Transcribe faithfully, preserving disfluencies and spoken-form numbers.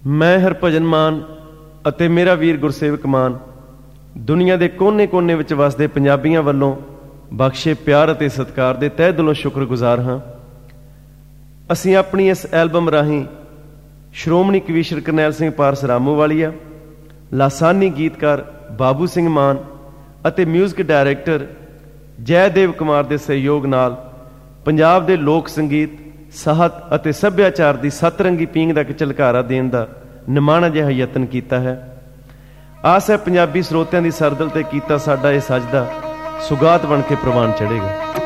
ਮੈਂ ਹਰਭਜਨ ਮਾਨ ਅਤੇ ਮੇਰਾ ਵੀਰ ਗੁਰਸੇਵਕ ਮਾਨ ਦੁਨੀਆ ਦੇ ਕੋਨੇ-ਕੋਨੇ ਵਿੱਚ ਵਸਦੇ ਪੰਜਾਬੀਆਂ ਵੱਲੋਂ ਬਖਸ਼ੇ ਪਿਆਰ ਅਤੇ ਸਤਿਕਾਰ ਦੇ ਤਹਿ ਦਿਲੋਂ ਸ਼ੁਕਰਗੁਜ਼ਾਰ ਹਾਂ। ਅਸੀਂ ਆਪਣੀ ਇਸ ਐਲਬਮ ਰਾਹੀਂ ਸ਼੍ਰੋਮਣੀ ਕਵੀਸ਼ਰ ਕਰਨੈਲ ਸਿੰਘ ਪਾਰਸ ਰਾਮੂਵਾਲੀਆ, ਲਾਸਾਨੀ ਗੀਤਕਾਰ ਬਾਬੂ ਸਿੰਘ ਮਾਨ ਅਤੇ ਮਿਊਜ਼ਿਕ ਡਾਇਰੈਕਟਰ ਜੈਦੇਵ ਕੁਮਾਰ ਦੇ ਸਹਿਯੋਗ ਨਾਲ ਪੰਜਾਬ ਦੇ ਲੋਕ ਸੰਗੀਤ, ਸਾਹਿਤ ਅਤੇ ਸੱਭਿਆਚਾਰ ਦੀ ਸੱਤਰੰਗੀ ਪੀਂਘ ਦਾ ਇੱਕ ਝਲਕਾਰਾ ਦੇਣ ਦਾ ਨਿਮਾਣਾ ਜਿਹਾ ਯਤਨ ਕੀਤਾ ਹੈ। ਆਸ ਹੈ ਪੰਜਾਬੀ ਸਰੋਤਿਆਂ ਦੀ ਸਰਦਲ ਤੇ ਕੀਤਾ ਸਾਡਾ ਇਹ ਸਜਦਾ ਸੁਗਾਤ ਬਣ ਕੇ ਪ੍ਰਵਾਨ ਚੜ੍ਹੇਗਾ।